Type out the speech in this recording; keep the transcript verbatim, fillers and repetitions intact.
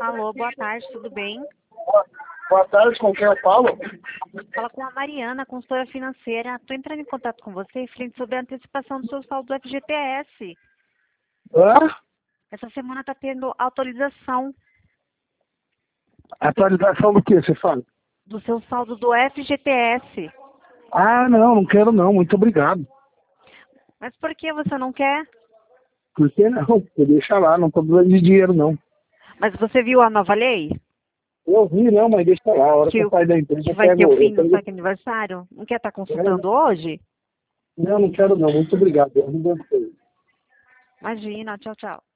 Alô, boa tarde, tudo bem? Boa tarde, com quem eu falo? Fala com a Mariana, consultora financeira. Estou entrando em contato com você frente sobre a antecipação do seu saldo do F G T S. Hã? Essa semana está tendo autorização Atualização do que você fala? do seu saldo do F G T S. Ah, não, não quero não, muito obrigado. Mas por que você não quer? Por que não? Você deixa lá, não tô precisando de dinheiro não. Mas você viu a nova lei? Eu vi não, mas deixa lá, a hora que Que, eu sair da empresa que eu vai ter pego... o fim Eu do pego... saque aniversário? Não quer estar consultando hoje? Não, não quero não, muito obrigado. Eu não devo ter. Imagina, tchau, tchau.